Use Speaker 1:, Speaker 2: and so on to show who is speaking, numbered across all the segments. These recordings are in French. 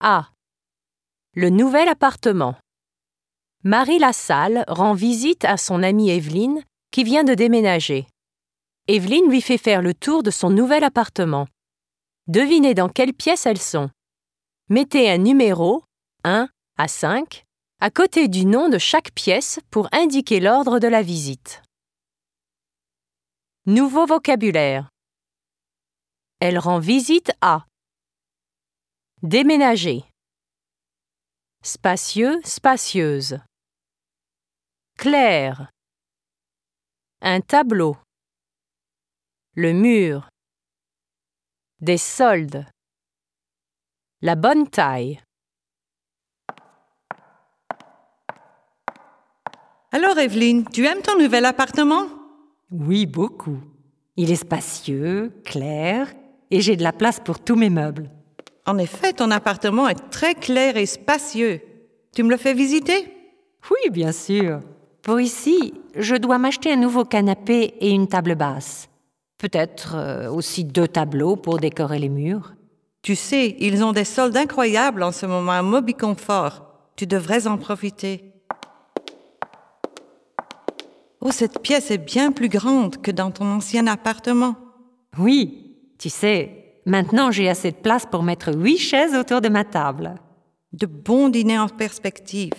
Speaker 1: A. Le nouvel appartement. Marie Lassalle rend visite à son amie Evelyne qui vient de déménager. Evelyne lui fait faire le tour de son nouvel appartement. Devinez dans quelle pièce elles sont. Mettez un numéro, 1 à 5, à côté du nom de chaque pièce pour indiquer l'ordre de la visite. Nouveau vocabulaire. Elle rend visite à déménager, spacieux, spacieuse, clair, un tableau, le mur, des soldes, la bonne taille.
Speaker 2: Alors Evelyne, tu aimes ton nouvel appartement?
Speaker 3: Oui, beaucoup. Il est spacieux, clair, et j'ai de la place pour tous mes meubles.
Speaker 2: En effet, ton appartement est très clair et spacieux. Tu me le fais visiter?
Speaker 3: Oui, bien sûr. Pour ici, je dois m'acheter un nouveau canapé et une table basse. Peut-être aussi 2 tableaux pour décorer les murs.
Speaker 2: Tu sais, ils ont des soldes incroyables en ce moment à Mobiconfort. Tu devrais en profiter. Oh, cette pièce est bien plus grande que dans ton ancien appartement.
Speaker 3: Oui, tu sais, maintenant j'ai assez de place pour mettre 8 chaises autour de ma table.
Speaker 2: De bons dîners en perspective.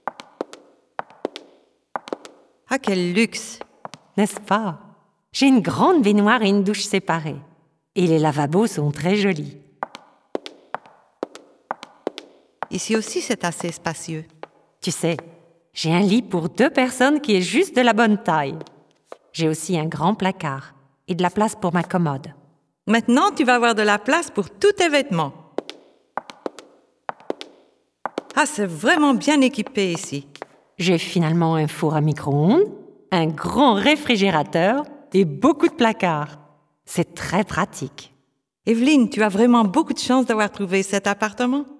Speaker 2: Ah, quel luxe!
Speaker 3: N'est-ce pas? J'ai une grande baignoire et une douche séparées. Et les lavabos sont très jolis.
Speaker 2: Ici aussi, c'est assez spacieux.
Speaker 3: Tu sais, j'ai un lit pour 2 personnes qui est juste de la bonne taille. J'ai aussi un grand placard et de la place pour ma commode.
Speaker 2: Maintenant, tu vas avoir de la place pour tous tes vêtements. Ah, c'est vraiment bien équipé ici.
Speaker 3: J'ai finalement un four à micro-ondes, un grand réfrigérateur et beaucoup de placards. C'est très pratique.
Speaker 2: Evelyne, tu as vraiment beaucoup de chance d'avoir trouvé cet appartement.